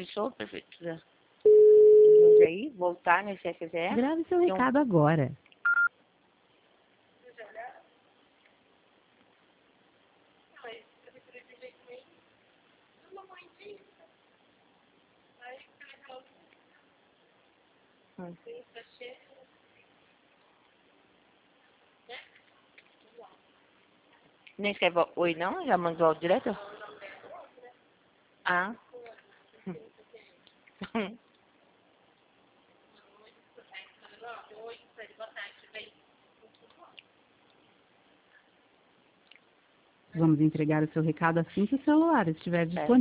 pessoa, prefeitura. E aí, voltar nesse FZE. Grave seu recado agora. Nem escreve oi, não? Já mandou direto? Ah. Vamos entregar o seu recado assim que o celular estiver disponível.